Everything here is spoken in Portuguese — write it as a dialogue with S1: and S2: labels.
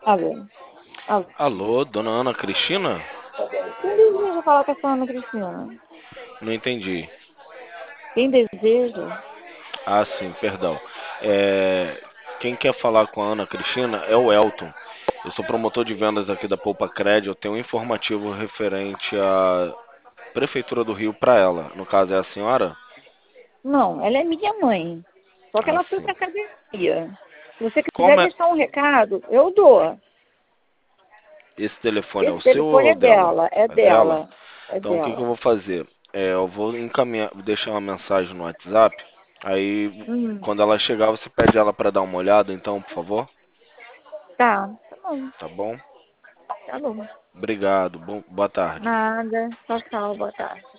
S1: Alô? Alô?
S2: Alô, dona Ana Cristina?
S1: Quem deseja falar com a senhora Ana Cristina?
S2: Não entendi.
S1: Quem deseja?
S2: Ah, sim, perdão. Quem quer falar com a Ana Cristina é o Elton. Eu sou promotor de vendas aqui da Poupa Cred. Eu tenho um informativo referente à Prefeitura do Rio para ela. No caso, é a senhora?
S1: Não, ela é minha mãe. Só que
S2: Ah,
S1: ela foi para
S2: sim.
S1: academia. Se você quiser
S2: Como é?
S1: deixar um recado, eu dou.
S2: Esse telefone é
S1: Esse
S2: o seu
S1: telefone
S2: ou é
S1: é
S2: dela?
S1: dela, é
S2: É dela?
S1: dela, é
S2: Então, o que que eu
S1: dela.
S2: vou fazer? Eu vou encaminhar, deixar uma mensagem no WhatsApp. Aí,
S1: Hum,
S2: quando ela chegar, você pede ela para dar uma olhada, então, por favor?
S1: tá bom,
S2: Tá bom?
S1: tá bom.
S2: Obrigado. Boa tarde.
S1: Nada. Tchau, tchau, boa tarde.